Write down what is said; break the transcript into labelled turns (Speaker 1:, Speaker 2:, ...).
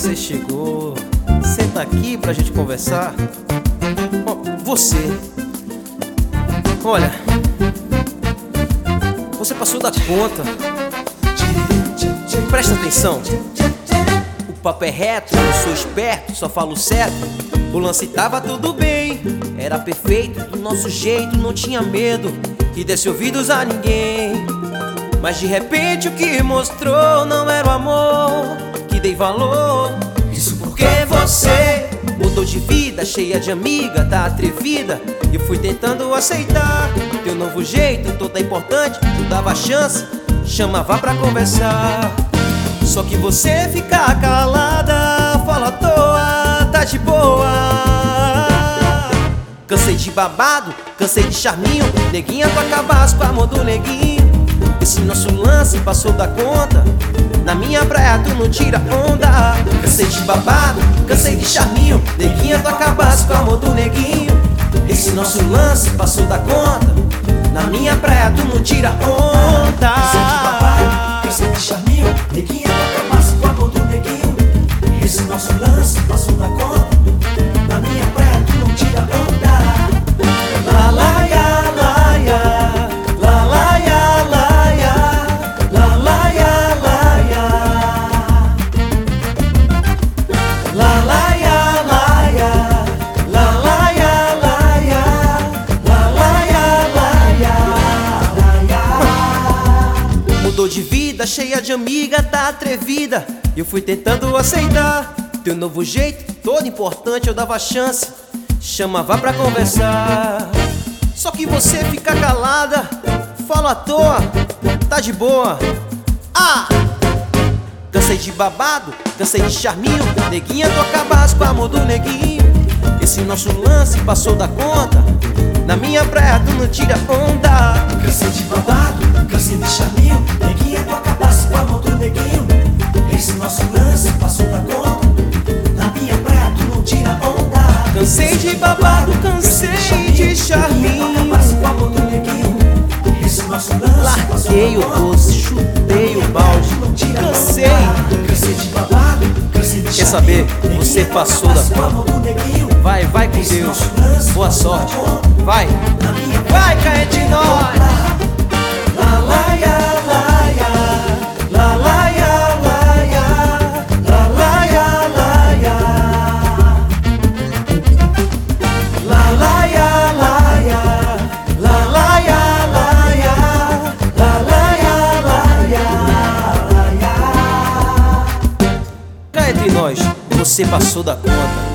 Speaker 1: você chegou. Senta aqui pra gente conversar. Você, olha, você passou da conta. Presta atenção. O papo é reto, eu sou esperto, só falo certo. O lance tava tudo bem, era perfeito, do nosso jeito, não tinha medo que desse ouvidos a ninguém. Mas de repente o que mostrou não era o amor que dei valor. Isso porque você mudou de vida, cheia de amiga, tá atrevida. E fui tentando aceitar teu novo jeito, toda importante, tu dava chance, chamava pra conversar. Só que você fica calada, fala à toa, tá de boa. Cansei de babado, cansei de charminho, neguinha, tu acabaste com o amor do neguinho. Esse nosso lance passou da conta, na minha praia tu não tira onda. Cansei de babado, cansei de charminho, neguinha, tu acabaste com o amor do neguinho. Esse nosso lance passou da conta, na minha praia tu não tira onda.
Speaker 2: Cansei de babado, cansei de charminho, neguinha, tu acabaste com o amor do neguinho. Esse nosso lance passou da conta, na minha praia tu não tira onda.
Speaker 1: La la ya, la ya, la la ya, la ya, la la ya, la ya, la la ya, la ya, la la ya, la ya, la la ya, la ya. Mudou de vida, cheia de amiga, tá atrevida. Eu fui tentando aceitar teu novo jeito, todo importante, eu dava chance, chamava pra conversar. Só que você fica calada, fala à toa, tá de boa. Cansei de babado, cansei de charminho, neguinha, tu acabaste com o amor do neguinho. Esse nosso lance passou da conta, na minha praia tu não tira onda.
Speaker 2: Cansei de babado, cansei de charminho, neguinha, tu acabaste com o amor do neguinho. Esse nosso lance passou da conta, na minha praia tu não tira onda.
Speaker 1: Cansei de babado, cansei de charminho, larguei o doce, chutei o balde, cansei. Quer saber? Você passou da conta. Vai, vai com Deus, boa sorte. Vai, vai cair de nós. La la ya, la ya, la la ya, la ya, la la ya, la ya, la la ya, la ya, la la ya, la ya, la la ya, la ya, la ya. Cá entre nós, você passou da conta.